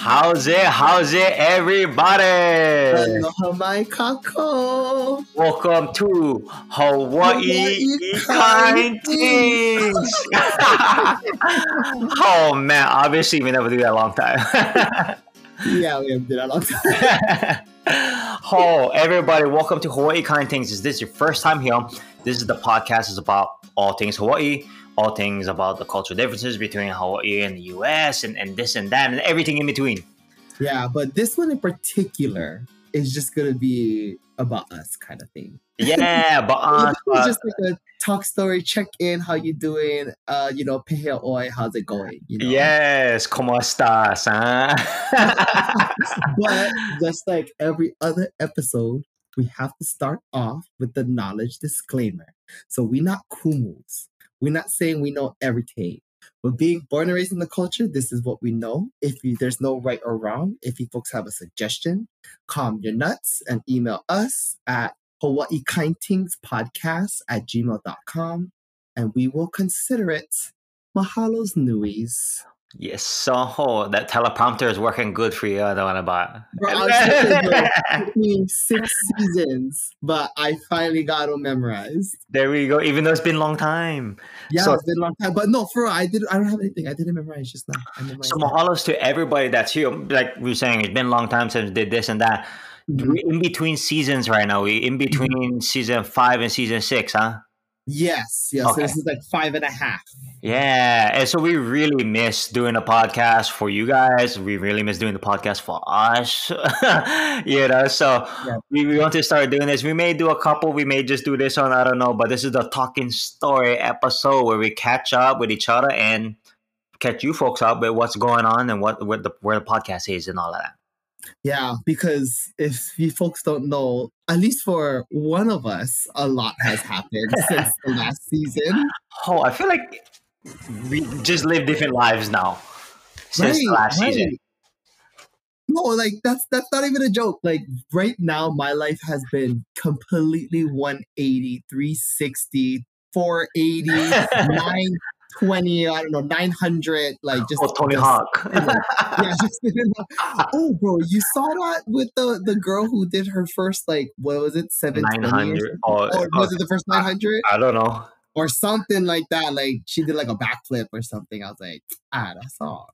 How's it? How's it, everybody? Aloha mai kako. Welcome to Hawaii Hawaii Kind Kind Things. Oh man, obviously we never do that a long time. Yeah, we have been a long time. Oh, everybody, welcome to Hawaii Kind Things. Is this your first time here? This is the podcast is about all things Hawaii, all things about the cultural differences between Hawaii and the US and this and that and everything in between. Yeah, but this one in particular is just gonna be about us kind of thing. Yeah, but It's just like a talk story, check in, how you doing? Pehea oi, how's it going? yes, ¿cómo estás? Huh? But just like every other episode, we have to start off with the knowledge disclaimer. So we're not kumus. We're not saying we know everything. But being born and raised in the culture, this is what we know. There's no right or wrong. If you folks have a suggestion, calm your nuts and email us at hawaiikindthingspodcast@gmail.com and we will consider it. Mahalo's nuis. Yes, so that teleprompter is working good for you. I don't want to buy. Bro, it took me 6 seasons, but I finally got them memorized. There we go. Even though it's been a long time. Yeah, So- it's been a long time. But no, for real, I don't have anything. I didn't memorize just now. I memorized So it. mahalos to everybody that's here. Like we were saying, it's been a long time since we did this and that. Mhm. We're in between seasons right now. We in between season 5 and season 6, huh? Yes. Okay. So this is like 5.5. Yeah, and so we really miss doing a podcast for you guys. We really miss doing the podcast for us. So Yeah. we want to start doing this. We may do a couple. We may just do this one. I don't know. But this is the talking story episode where we catch up with each other and catch you folks up with what's going on and where the podcast is and all of that. Yeah, because if you folks don't know, at least for one of us, a lot has happened since the last season. Oh, I feel like we just live different lives now since the last season. No, like that's not even a joke. Like right now, my life has been completely 180, 360, 480, 920, I don't know, 900, like just Tony just- Hawk. Yeah, just oh, bro, you saw that with the girl who did her first, like, what was it, 720? 900. Or was it the first 900? I don't know. Or something like that. Like, she did like a backflip or something. I was like, that's all.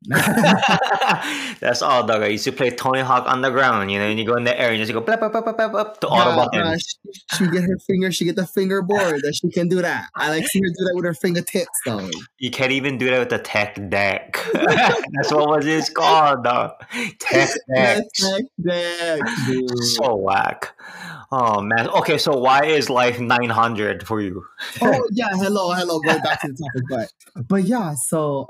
That's all, dog. I used to play Tony Hawk on the ground, and you go in the air and just go blah, blah, blah, blah, blah, blah, to all the buttons. She get her finger, she get the fingerboard that she can do that. I like see her do that with her fingertips though. You can't even do that with the tech deck. That's what was this called, dog. Tech deck. Tech deck, dude. So whack. Oh man. Okay, so why is life 900 for you? Oh yeah, hello. Going back to the topic, but yeah. So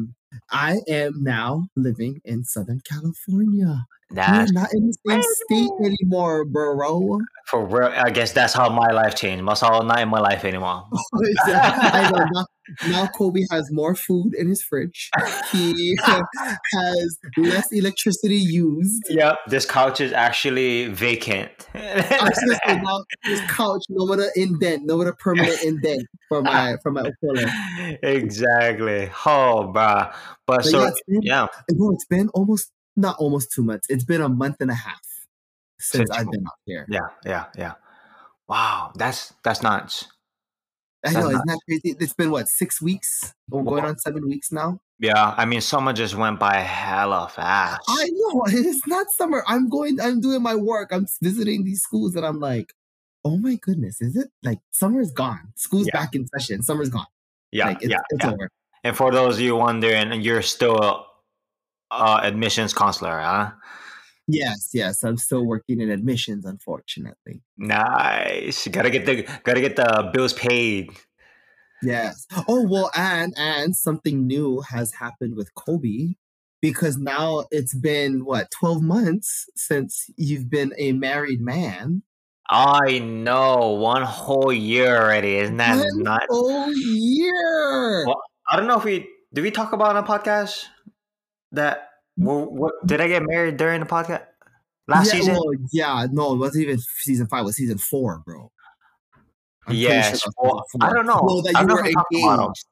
I am now living in Southern California. That's We're not in the same state anymore, bro. for real. I guess that's how my life changed. Must all not in my life anymore. I know now Kobe has more food in his fridge. He has less electricity used. Yep, this couch is actually vacant. I was gonna say now this couch, no matter indent, no matter permanent indent for my okole. Exactly. Oh, bruh. But so yeah, it's been not almost 2 months. It's been a month and a half since I've been out here. Yeah. Wow, that's nuts. I know, isn't that crazy? It's been 6 weeks? We're going on 7 weeks now. Yeah, I mean, summer just went by hella fast. I know, it's not summer. I'm doing my work. I'm visiting these schools and I'm like, oh my goodness, is it like summer is gone? School's back in session. Summer's gone. Yeah, it's over. And for those of you wondering, you're still admissions counselor, huh? Yes. I'm still working in admissions, unfortunately. Nice. Gotta get the bills paid. Yes. Oh well, and something new has happened with Kobe because now it's been 12 months since you've been a married man. I know, 1 whole year already, isn't that nuts? 1 whole year. Well, I don't know if did we talk about on a podcast that what did I get married during the podcast last season? Well, no, it wasn't even season 5. It was season 4, bro. I'm pretty Yes. sure Well, I don't know. Well, that I you don't were know if we talked about engaged.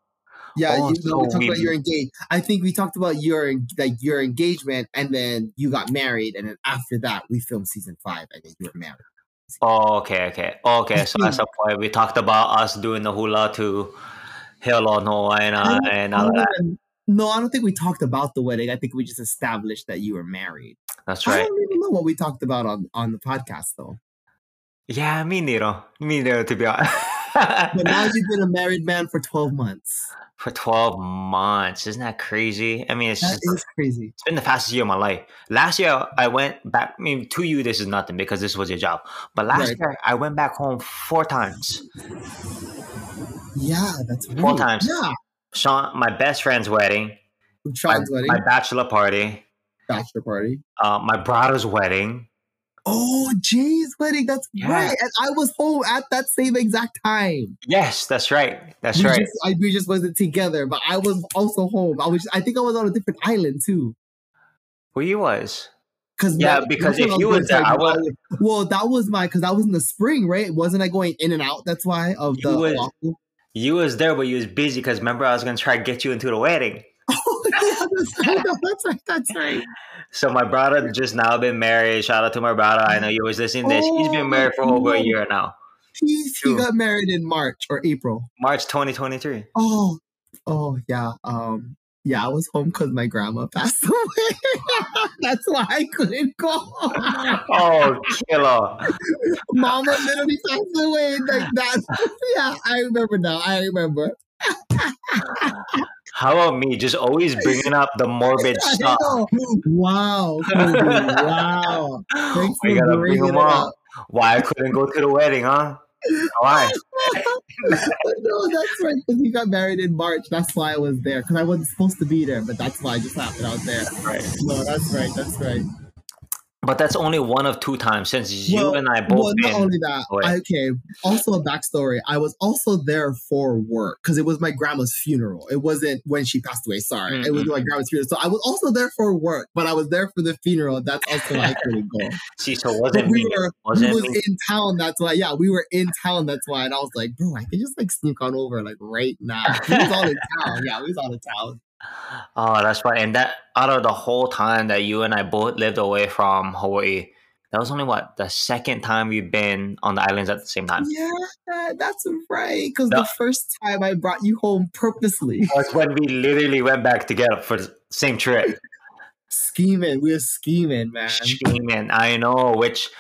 Yeah, Oh, you know, we so talked about we. your engaged. I think we talked about your engagement, and then you got married, and then after that, we filmed season 5, and then you were married. Oh, okay. I Okay. So at think some point we talked about us doing the hula to Hell on Hawaiian and I all of don't that. even. No, I don't think we talked about the wedding. I think we just established that you were married. That's I right. don't even know what we talked about on the podcast though. Yeah, me neither. Me neither, to be honest. But now you've been a married man for 12 months. For 12 months. Isn't that crazy? I mean, That is crazy. it's been the fastest year of my life. Last year, I went back. I mean, to you, this is nothing because this was your job. But last Right. year, I went back home 4 times. Yeah, that's right. 4 times. Yeah. Sean, my best friend's wedding, Sean's wedding, my bachelor party, bachelor party. my brother's wedding. Oh, Jay's wedding. That's Yeah. right. And I was home at that same exact time. Yes, that's right. That's right. We just wasn't together, but I was also home. I think I was on a different island too. Who you was? Because if you was there, I would. Well, that was because I was in the spring, right? Wasn't I going in and out? That's why of You was- Oahu? You was there, but you was busy because remember I was gonna try to get you into the wedding. Oh, yeah, that's right. That's right. So my brother just now been married. Shout out to my brother. I know you was listening to this. He's been married for over a year now. He got married in March or April. March 2023. Oh yeah. Yeah, I was home because my grandma passed away. That's why I couldn't go. Oh, killer. Mama literally passed away like that. Yeah, I remember now. I remember. How about me? Just always bringing up the morbid stuff. Wow. Kobe, wow. Thanks We for gotta bring bringing them it up. up. Why I couldn't go to the wedding, huh? Why? No, that's right. Because he got married in March. That's why I was there. Because I wasn't supposed to be there, but that's why I just happened out there. Right. No, that's right. That's right. But that's only one of 2 times since you and I both. Well, not only that. Okay. Also, a backstory. I was also there for work because it was my grandma's funeral. It wasn't when she passed away. Sorry, It was my grandma's funeral. So I was also there for work, but I was there for the funeral. That's also why I couldn't go. See, so wasn't we me. was in town. That's why. Yeah, we were in town. That's why. And I was like, bro, I can just sneak on over right now. He was all in town. Yeah, he was all in town. Oh, that's right. And that out of the whole time that you and I both lived away from Hawaii, that was only the second time we've been on the islands at the same time. Yeah, that's right. Because the first time I brought you home purposely was when we literally went back together for the same trip. Scheming, we were scheming, man. Scheming, I know. Which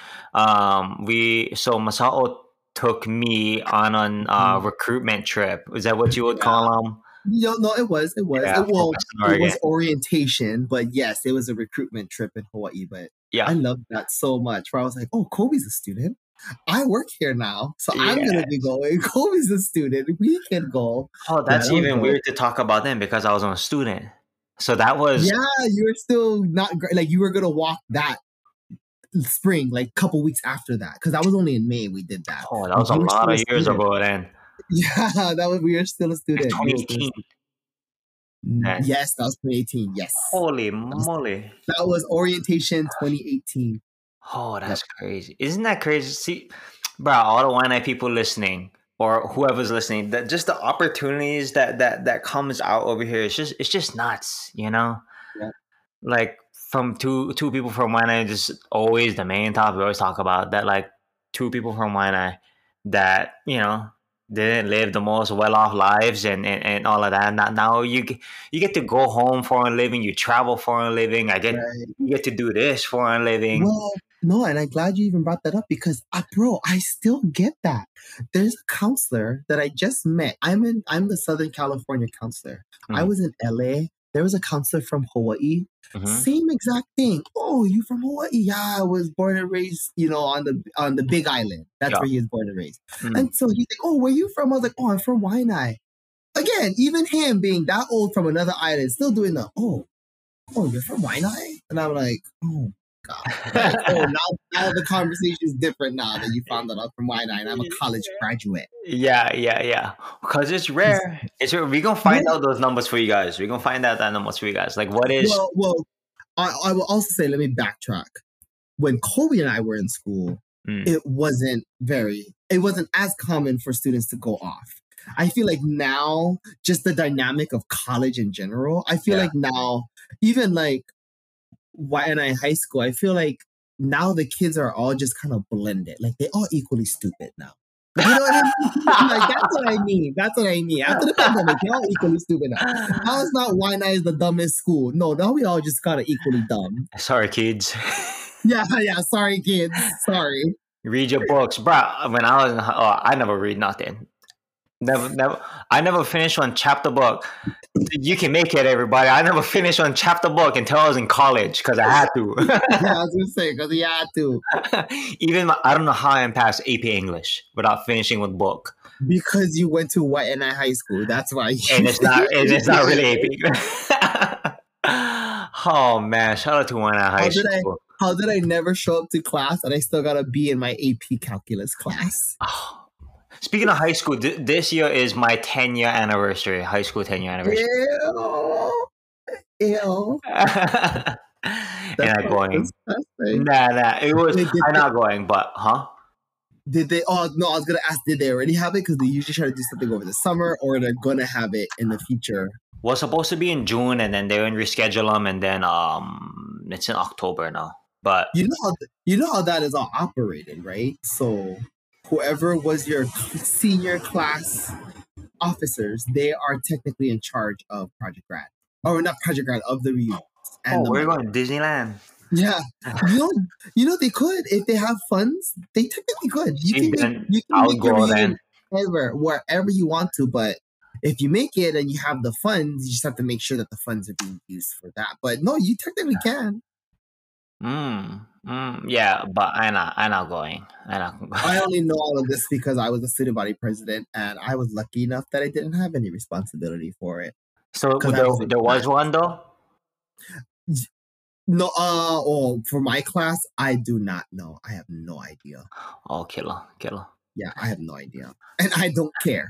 Masao took me on a recruitment trip. Is that what you would call them? No, it was. Yeah, it was orientation, but yes, it was a recruitment trip in Hawaii. But yeah, I loved that so much. Where I was like, "Oh, Kobe's a student. I work here now, so I'm gonna be going. Kobe's a student. We can go." Oh, that's even weird to talk about then because I was a student. So that was you were still not like you were gonna walk that spring, like a couple weeks after that, because that was only in May we did that. Oh, that was a lot of years ago then. Yeah, we were still a student. 2018. Yes, that was 2018. Yes. Holy moly. That was orientation 2018. Oh, that's crazy. Isn't that crazy? See, bro, all the Waianae people listening or whoever's listening, that just the opportunities that comes out over here, it's just nuts, you know? Yeah. Like from two people from Waianae, just always the main topic we always talk about that, like 2 people from Waianae that, you know, didn't live the most well-off lives and all of that. Now you get to go home for a living. You travel for a living. You get to do this for a living. Well, no, and I'm glad you even brought that up because, bro, I still get that. There's a counselor that I just met. I'm the Southern California counselor. Mm-hmm. I was in LA. There was a counselor from Hawaii. Mm-hmm. Same exact thing. Oh, you from Hawaii? Yeah, I was born and raised, on the Big Island. That's where he was born and raised. Mm-hmm. And so he's like, oh, where you from? I was like, oh, I'm from Waianae. Again, even him being that old from another island, still doing oh, you're from Waianae? And I'm like, oh, God. Now the conversation is different now that you found that I'm from Waianae and I'm a college graduate. Yeah. Because it's rare. It's rare. We're going to find out those numbers for you guys. We're going to find out that numbers for you guys. Like, what is... Well, I will also say, let me backtrack. When Kobe and I were in school, it wasn't as common for students to go off. I feel like now, just the dynamic of college in general, I feel like now, even like YNI high school, I feel like now the kids are all just kind of blended. Like they all equally stupid now. You know what I mean? Like that's what I mean. That's what I mean. After the pandemic, they're all equally stupid now. Now it's not YNI is the dumbest school. No, now we all just kind of equally dumb. Sorry, kids. Yeah. Sorry, kids. Sorry. Read your books, bro. When I was, I never read nothing. Never. I never finished one chapter book. You can make it, everybody. I never finished one chapter book until I was in college because I had to. Yeah, I was gonna say because you had to. Even I don't know how I passed AP English without finishing one book. Because you went to YNI high school. That's why. And it's not really AP. Oh man! Shout out to YNI high school. How did I never show up to class and I still got a B in my AP calculus class? Oh. Speaking of high school, this year is my 10-year anniversary. High school 10-year anniversary. Ew. And I'm going. Nah. It was. I'm not going, but Did they? Oh no, I was gonna ask. Did they already have it? Because they usually try to do something over the summer, or they're gonna have it in the future. Was supposed to be in June, and then they would reschedule them, and then it's in October now. But you know how that is all operated, right? So whoever was your senior class officers, they are technically in charge of Project Grad, or not Project Grad, of the reunions. And we're going to Disneyland. Yeah, you know they could if they have funds. They technically could. You can I'll go then. Wherever you want to, but if you make it and you have the funds, you just have to make sure that the funds are being used for that. But no, you technically can. Yeah, but I'm not going. I only know all of this because I was a student body president, and I was lucky enough that I didn't have any responsibility for it. So there was one though. No, for my class, I do not know. I have no idea. Oh, killer. Yeah, I have no idea, and I don't care.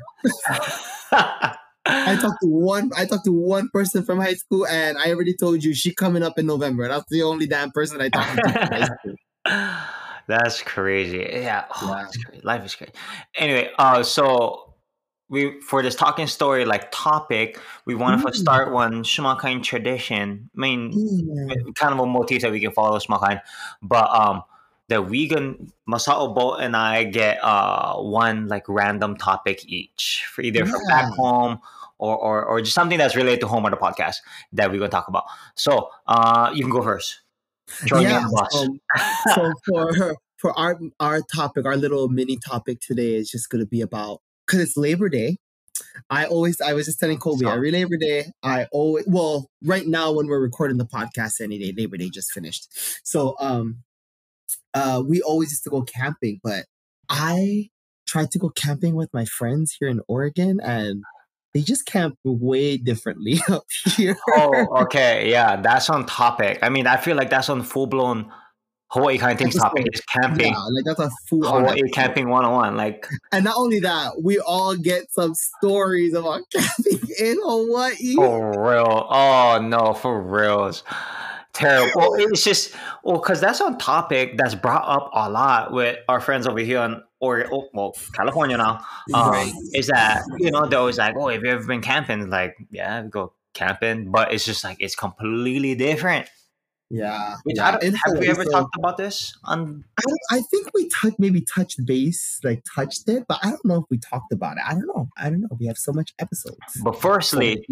I talked to one person from high school, and I already told you she coming up in November. That's the only damn person I talked to from high school. That's crazy. Yeah, that's crazy. Life is crazy. Anyway, so we for this talking story topic, we wanted to start one Shumakain tradition. I mean, kind of a motif that we can follow Shumakain, but that vegan Masao Bo and I get one random topic each for either from back home or just something that's related to home or the podcast that we're gonna talk about. So you can go first. Join me on the bus. So for our topic, our little mini topic today is just gonna be about, because it's Labor Day. I was just telling Colby, every Labor Day, right now when we're recording the podcast any day, Labor Day just finished. So we always used to go camping, but I tried to go camping with my friends here in Oregon, and they just camp way differently up here. Oh, okay. Yeah, that's on topic. I mean, I feel like that's on full-blown Hawaii kind of things topic. Is camping. Yeah, that's a full Hawaii camping 101. And not only that, we all get some stories about camping in Hawaii. For real. Oh, no, for reals. Terrible. It's just, because that's on topic that's brought up a lot with our friends over here in California now. Is that, they're always like, oh, have you ever been camping? Yeah, we go camping. But it's just it's completely different. Yeah. Have we ever talked about this? I think we touched it, but I don't know if we talked about it. I don't know. We have so much episodes. But firstly,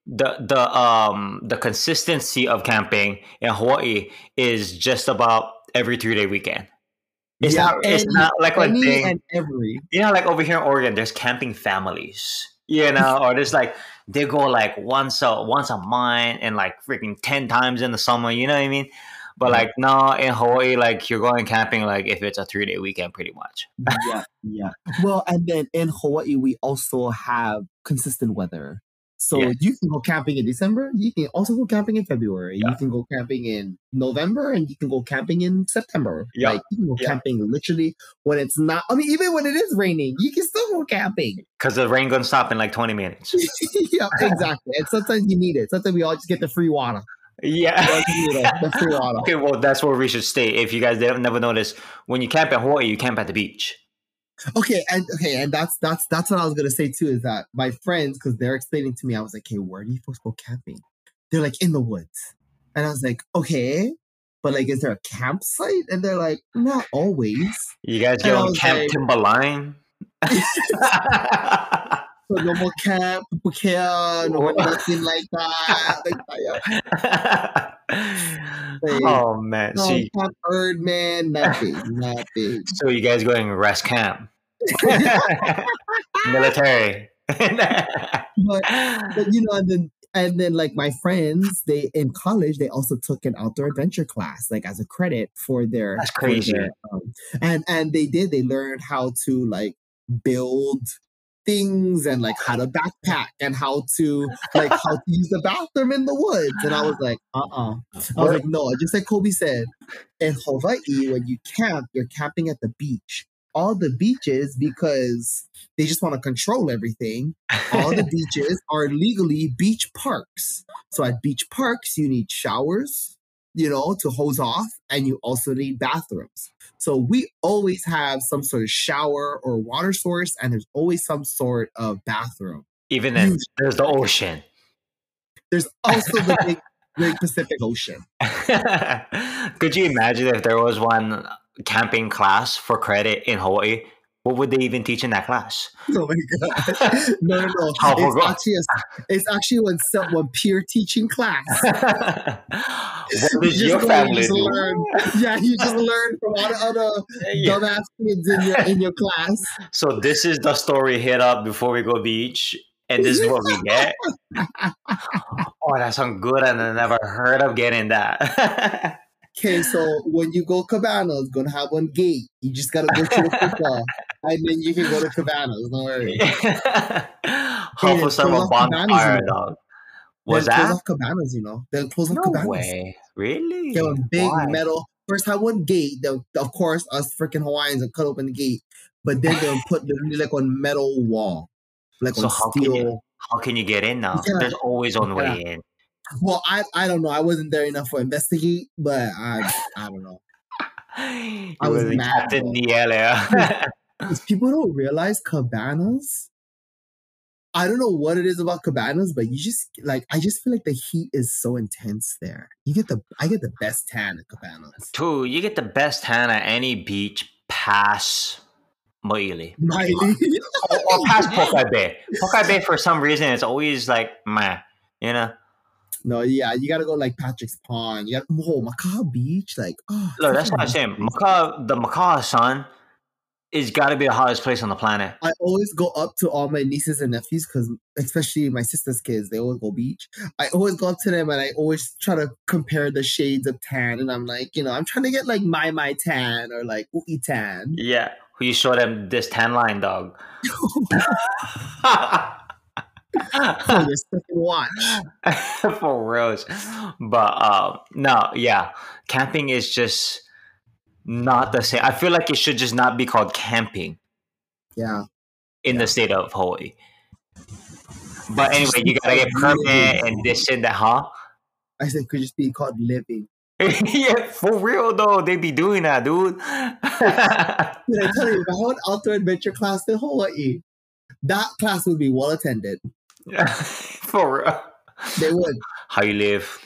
the consistency of camping in Hawaii is just about every 3-day weekend. It's not like a thing. And every. Like over here in Oregon, there's camping families. Or there's they go once a month and freaking 10 times in the summer, you know what I mean? But no, in Hawaii, you're going camping if it's a 3-day weekend pretty much. Yeah. Well, and then in Hawaii we also have consistent weather. So you can go camping in December, you can also go camping in February, you can go camping in November, and you can go camping in September. You can go camping literally when it's not, even when it is raining, you can still go camping. Because the rain gonna stop in 20 minutes. Yeah, exactly. And sometimes you need it. Sometimes we all just get the free water. Yeah. The free water. Okay, well, that's where we should stay. If you guys never noticed, when you camp in Hawaii, you camp at the beach. and that's what I was gonna say too. Is that my friends, because they're explaining to me, I was like, "Hey, where are you supposed to go camping?" They're like, "In the woods," and I was like, "Okay, but like, is there a campsite?" And they're like, "Not always." You guys And go I on was Camp like, Timberline? "So no more camp, care, no more nothing like that." Like, Oh man. no Camp Erdman, nothing, nothing. So you guys going rest camp? Military. But and then like my friends, they in college they also took an outdoor adventure class like as a credit for their That's crazy. and they learned how to like build things and like how to backpack and how to use the bathroom in the woods. And I was like, I was like, no, just like Kobe said, in Hawaii, when you camp, you're camping at the beach. All the beaches, because they just want to control everything, all the beaches are legally beach parks. So at beach parks, you need showers, to hose off, and you also need bathrooms. So we always have some sort of shower or water source, and there's always some sort of bathroom. Even then, there's the ocean. There's also the big Great Pacific Ocean. Could you imagine if there was one camping class for credit in Hawaii? What would they even teach in that class? Oh my god! No. It's actually one peer teaching class. What does your family do? You just learn from all the other dumbass kids in your class. So this is the story hit up before we go beach, and this is what we get. Oh, that sounds good, and I never heard of getting that. Okay, so when you go Cabanas, gonna have one gate. You just gotta go to the football, and then you can go to Cabanas. Don't worry. Half of some bonfire, dog. Was that? Close off Cabanas, They'll close off Cabanas. No way. Really? Get one big metal. First, have one gate. Of course, us freaking Hawaiians will cut open the gate, but then they'll put like one metal wall, like on steel. How can you get in now? There's always one way in. Well, I don't know. I wasn't there enough to investigate, but I don't know. I was mad. Captain Niele. Because people don't realize Cabanas. I don't know what it is about Cabanas, but you just I just feel like the heat is so intense there. I get the best tan at Cabanas. Dude, you get the best tan at any beach past Maili. Or past Pokai Bay. Pokai Bay, for some reason, it's always like, meh, No, yeah, you gotta go like Patrick's Pond. You got Makaha Beach, look, that's what I'm saying. The Makaha sun is got to be the hottest place on the planet. I always go up to all my nieces and nephews because, especially my sister's kids, they always go beach. I always go up to them and I always try to compare the shades of tan. And I'm like, I'm trying to get like my tan or like Ui tan. Yeah, you show them this tan line, dog. For your second watch. For reals. But no, yeah. Camping is just not the same. I feel like it should just not be called camping. Yeah. In the state of Hawaii. But anyway, you gotta get permit and this and that, huh? I said could just be called living. Yeah, for real though. They be doing that, dude. Dude, I tell you, if I had an outdoor adventure class in Hawaii, that class would be well attended. For real. They would. How you live.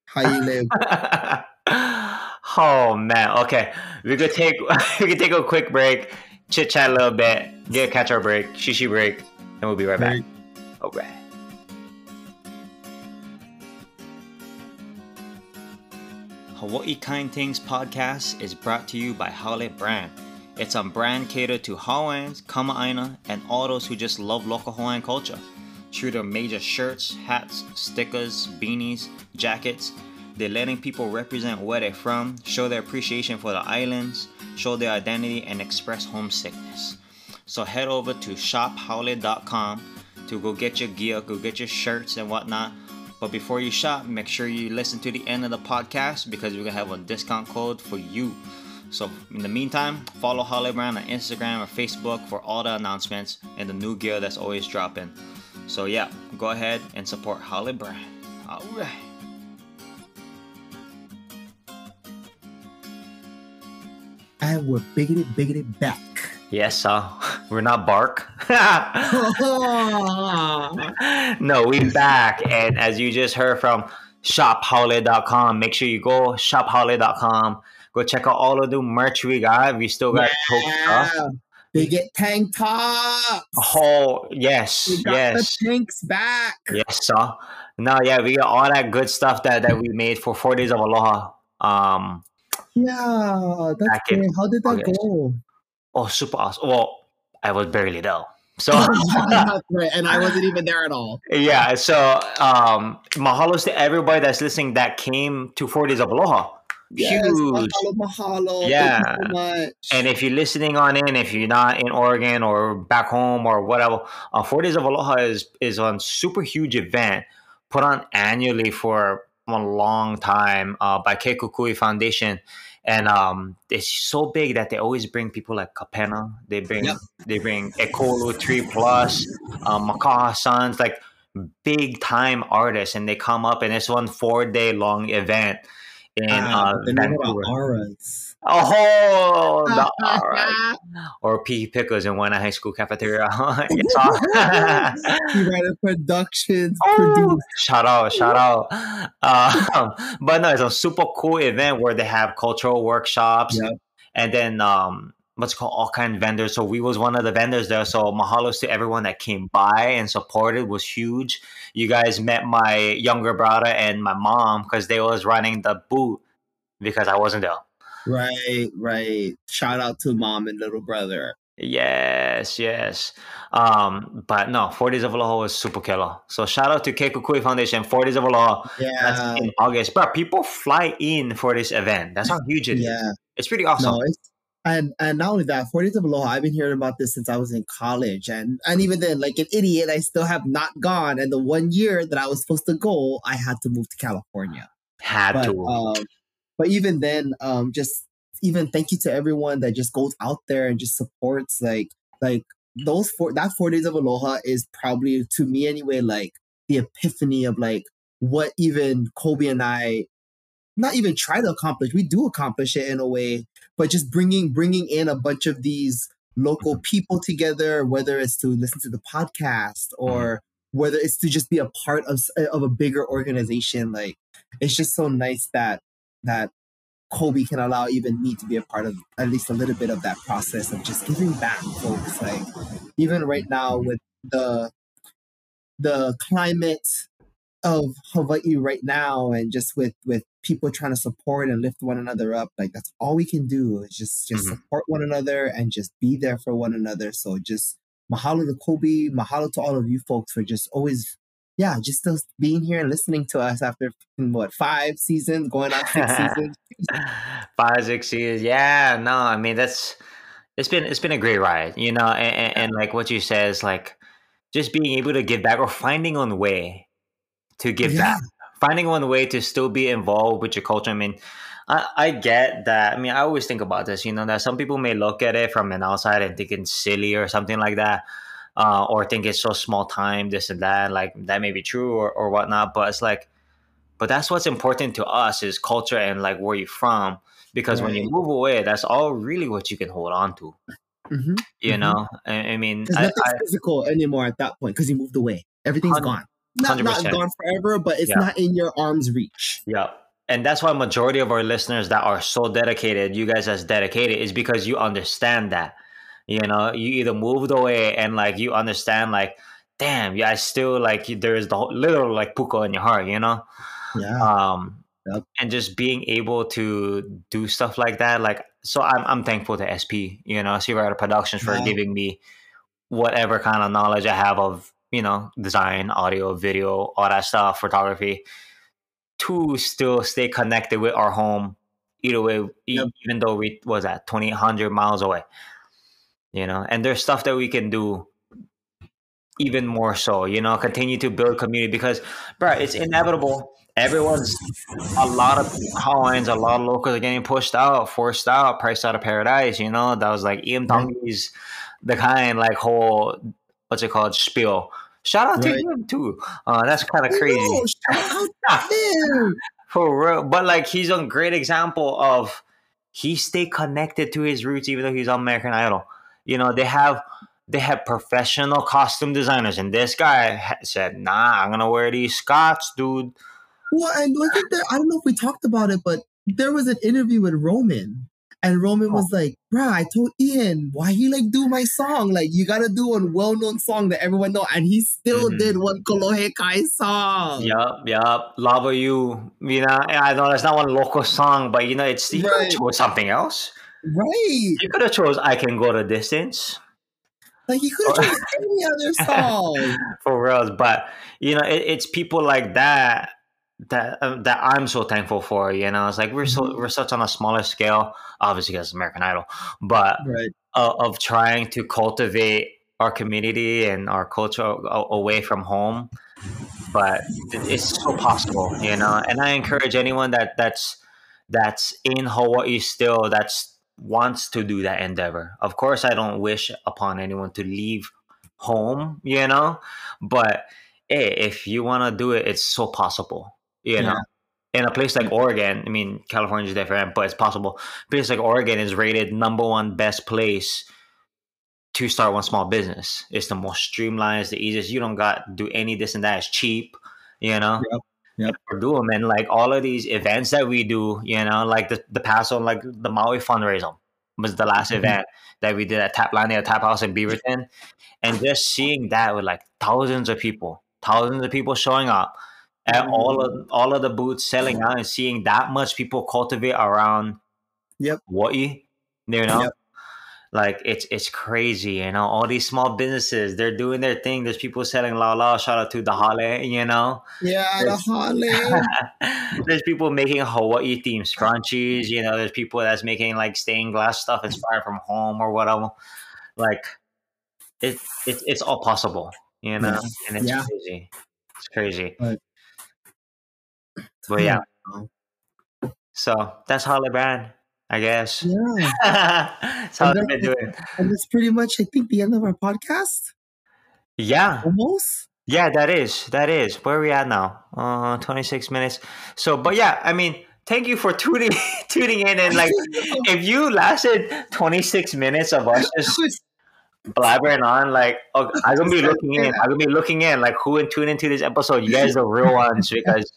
Oh man. Okay. We could take a quick break, chit chat a little bit, get a catch our break, shishi break, and we'll be right back. Okay. Hawaii Kind Things podcast is brought to you by Haole Brand. It's a brand catered to Hawaiians, Kama'aina, and all those who just love local Hawaiian culture. Through their major shirts, hats, stickers, beanies, jackets, they're letting people represent where they're from, show their appreciation for the islands, show their identity, and express homesickness. So head over to shophaole.com to go get your gear, go get your shirts and whatnot. But before you shop, make sure you listen to the end of the podcast because we're going to have a discount code for you. So in the meantime, follow Haole Brand on Instagram or Facebook for all the announcements and the new gear that's always dropping. So yeah, go ahead and support Haole Brand. All right. And we're biggity back. Yes, we're not Bark. Oh, No, we back. And as you just heard from shopholiday.com, make sure you go shopholiday.com. Go check out all of the merch we got. We still got cool stuff. yeah. Bigot tank tops. Oh, We yes, got the yes. tanks back. Yes, sir. No, yeah, we got all that good stuff that we made for 4 days of Aloha. Yeah, that's Back in great. How did that August. go? Oh, super awesome. Well, I was barely there. So Oh, yeah, that's right. And I wasn't even there at all. yeah, so mahalos to everybody that's listening that came to 4 days of Aloha. Yes, Huge. mahalo, mahalo. Thank you Yeah. so much. And if you're listening on in, if you're not in Oregon or back home or whatever, 4 days of Aloha is a super huge event put on annually for a long time by Keikukui Foundation. And it's so big that they always bring people like Kapena. Yep. They bring Ekolu 3 Plus, Makaha Sons, like big time artists, and they come up and it's one 4 day long event in But then what about Vancouver. auras? Oh, all right. Or P. Pickles in one high school cafeteria. Yes, United Productions oh, produced. shout out. But no, it's a super cool event where they have cultural workshops Yep. and then what's it called, all kind of vendors. So we was one of the vendors there. So mahalos to everyone that came by and supported, was huge. You guys met my younger brother and my mom because they was running the booth because I wasn't there. Right. Shout out to mom and little brother. Yes. But no, 4 days of Aloha was super killer. So shout out to Keikukui Foundation, 4 days of Aloha. Yeah. That's in August. But people fly in for this event. That's how huge it is. Yeah. It's pretty awesome. No, and not only that, 4 days of Aloha, I've been hearing about this since I was in college. And even then, like an idiot, I still have not gone. And the 1 year that I was supposed to go, I had to move to California. But even then, just even thank you to everyone that just goes out there and just supports that 4 days of Aloha is probably, to me anyway, like the epiphany of like what even Kobe and I not even try to accomplish. We do accomplish it in a way, but just bringing in a bunch of these local people together, whether it's to listen to the podcast or whether it's to just be a part of a bigger organization. Like, it's just so nice that Kobe can allow even me to be a part of at least a little bit of that process of just giving back, folks. Like, even right now with the climate of Hawaii right now, and just with people trying to support and lift one another up, like that's all we can do is just support one another and just be there for one another. So just mahalo to Kobe, mahalo to all of you folks for just always just still being here and listening to us after 5 seasons, going on 6 seasons. 5, 6 years. Yeah, no, I mean it's been a great ride, you know, and like what you said is like just being able to give back or finding one way to give back, finding one way to still be involved with your culture. I mean, I get that. I mean, I always think about this, you know, that some people may look at it from an outside and think it's silly or something like that, or think it's so small time, this and that. Like that may be true or whatnot, but it's like, but that's what's important to us is culture and like where you're from. Because when you move away, that's all really what you can hold on to. You know, I mean, because nothing's physical anymore at that point because you moved away. Everything's gone. Not gone forever, but it's not in your arm's reach. Yeah. And that's why majority of our listeners that are so dedicated, you guys as dedicated, is because you understand that. You know, you either moved away and like you understand like, damn, I still like there is the literal like puka in your heart, you know? Yeah. And just being able to do stuff like that, like, so I'm thankful to SP, you know, SP Rider Productions for giving me whatever kind of knowledge I have of, you know, design, audio, video, all that stuff, photography, to still stay connected with our home, either way, even though we was at 2,800 miles away, you know, and there's stuff that we can do even more so, you know, continue to build community because, bro, it's inevitable. A lot of Hawaiians, a lot of locals are getting pushed out, forced out, priced out of paradise. You know, that was like Ian Tongi's the kind like whole what's it called spiel. Shout out to him too. That's kind of crazy. Shout out to him. For real, but like he's a great example of he stayed connected to his roots even though he's on American Idol. they have professional costume designers, and this guy said, "Nah, I'm gonna wear these Scots, dude." Well, and wasn't there? I don't know if we talked about it, but there was an interview with Roman, and Roman was like, "Bruh, I told Ian why he like do my song. Like, you gotta do a well-known song that everyone know." And he still did one Kolohe Kai song. Yup. Lava You. I know that's not one local song, but it's you could have chose something else. Right. You could have chose "I Can Go the Distance." Like, you could have chose any other song. For reals, but it's people like that that I'm so thankful for. It's like we're such on a smaller scale, obviously because it's American Idol, but of trying to cultivate our community and our culture away from home. But it's so possible, and I encourage anyone that's in Hawaii still, that's wants to do that endeavor. Of course, I don't wish upon anyone to leave home, but hey, if you want to do it, it's so possible, in a place like Oregon. I mean, California is different, but it's possible. A place like Oregon is rated #1 best place to start one small business. It's the most streamlined, it's the easiest. You don't got to do any this and that. It's cheap, Yep. For do them. And like all of these events that we do, like the past one, like the Maui fundraiser was the last event that we did at Tap House in Beaverton. And just seeing that with like thousands of people showing up at all of the booths selling out, and seeing that much people cultivate around Hawaii, like it's crazy, all these small businesses, they're doing their thing. There's people selling la. Shout out to the Hale, the Hale. There's people making Hawaii themed scrunchies, there's people that's making like stained glass stuff inspired from home or whatever. Like it's all possible, and it's crazy. It's crazy. But yeah. So that's Holly Brand, I guess. Yeah. That's how they've been doing. And that's pretty much, I think, the end of our podcast. Yeah. Almost. Yeah, that is. Where are we at now? 26 minutes. So, but yeah, I mean, thank you for tuning in, and like, if you lasted 26 minutes of us just blabbering on, like, okay, I'm gonna be looking in, like, who would tune into this episode? You guys are the real ones, because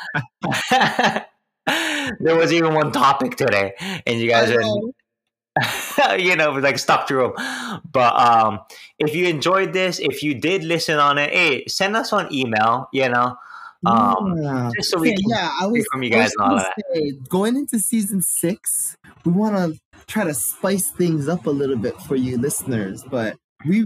there was even one topic today, and you guys are like stuck through them. But if you enjoyed this, if you did listen on it, hey, send us an email, just so we can hear from you guys and all of that. Going into season 6, we want to try to spice things up a little bit for you listeners, but we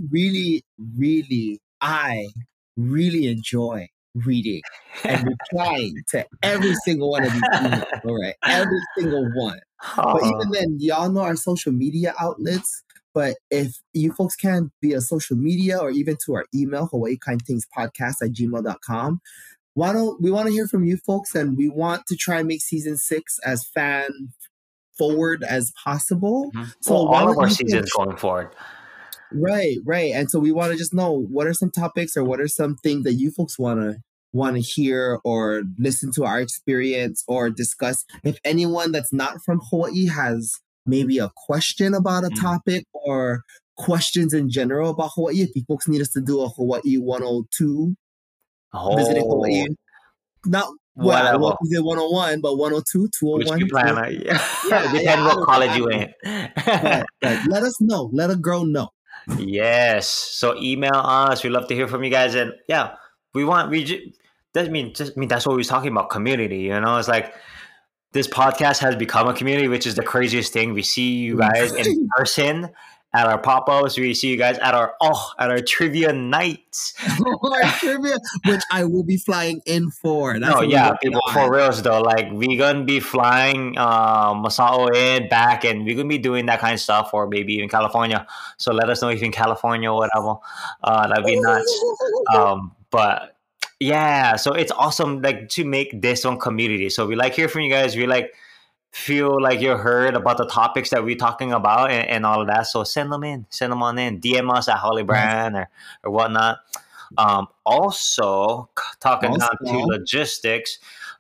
I really enjoy reading and replying to every single one of these emails, all right? Every single one. But even then, y'all know our social media outlets. But if you folks can via social media or even to our email, hawaiikindthingspodcast@gmail.com, we want to hear from you folks, and we want to try and make season 6 as fan forward as possible. So all of our seasons going forward. Right. And so we want to just know, what are some topics or what are some things that you folks want to hear or listen to our experience or discuss. If anyone that's not from Hawaii has maybe a question about a topic or questions in general about Hawaii, if you folks need us to do a Hawaii 102, visiting Hawaii, not I won't say 101, but 102, 201. Which you plan on, depending what college you in. But let us know. Let a girl know. Yes. So email us. We love to hear from you guys, and that's what we was talking about, community. It's like this podcast has become a community, which is the craziest thing. We see you guys in person at our pop-ups. We see you guys at our trivia nights. Our trivia, which I will be flying in for. That's people, for reals though. Like, we gonna be flying Masao in back, and we're gonna be doing that kind of stuff, or maybe even California. So let us know if you're in California or whatever. That'd be nuts. But yeah, so it's awesome, like, to make this one community. So we like hear from you guys. We like feel like you're heard about the topics that we're talking about and all of that. So send them on in. DM us at Holly Brand or whatnot. Also, talking down to logistics,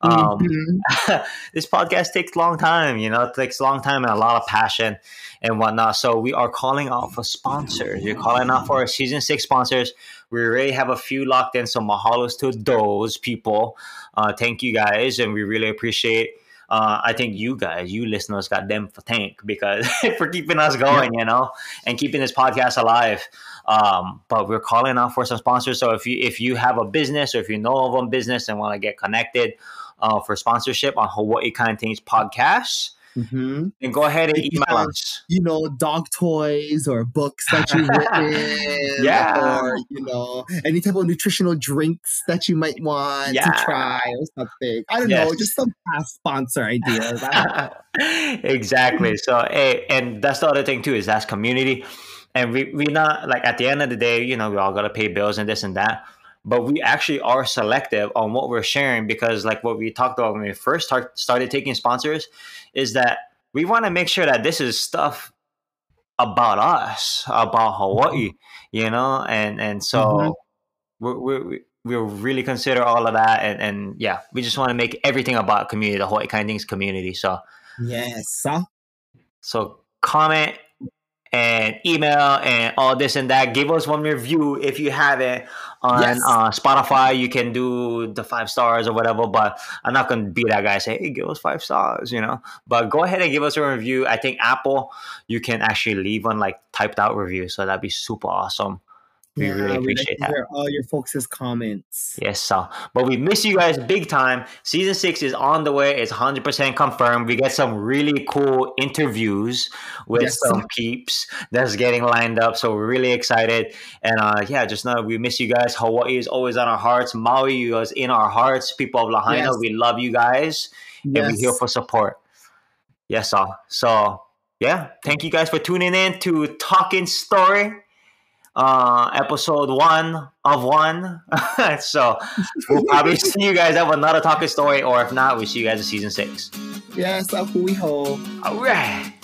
Mhm. This podcast takes a long time, it takes a long time and a lot of passion and whatnot. So we are calling out for sponsors. We're calling out for our season 6 sponsors. We already have a few locked in, so mahalos to those people. Thank you guys, and we really appreciate. I think you guys, you listeners, got them for thank because for keeping us Yep. going, and keeping this podcast alive. But we're calling out for some sponsors. So if you have a business or if you know of a business and want to get connected for sponsorship on Hawaii Kind Things podcast, Mhm. then go ahead and If you email have, us. dog toys or books that you've written, Yeah. or any type of nutritional drinks that you might want to Yeah. try or something. I don't Yes. know, just some past sponsor ideas. Exactly. So, hey, and that's the other thing too, is that's community. And we not like at the end of the day, we all gotta pay bills and this and that. But we actually are selective on what we're sharing because, like what we talked about when we first started taking sponsors, is that we want to make sure that this is stuff about us, about Hawaii, and Mhm. so we'll really consider all of that, and yeah, we just want to make everything about community, the Hawaii Kind Things community. Yes. So comment and email and all this and that. Give us one review if you have it on Yes. Spotify. You can do the 5 stars or whatever, but I'm not going to be that guy say, hey, give us 5 stars, but go ahead and give us a review. I think Apple, you can actually leave one like typed out review. So that'd be super awesome. We really we'd like appreciate to that. hear all your folks' comments. Yes, so but we miss you guys big time. Season 6 is on the way. It's 100% confirmed. We get some really cool interviews with Yes, some sir. peeps that's getting lined up. So we're really excited. And yeah, just know we miss you guys. Hawaii is always on our hearts. Maui is in our hearts. People of Lahaina, Yes. we love you guys. And we're here Yes. for support. Yes, so yeah, thank you guys for tuning in to Talking Story. Episode 1 of 1. So we'll probably see you guys have another Talking Story, or if not, we'll see you guys in season 6. Yes, Ahui ho. All right.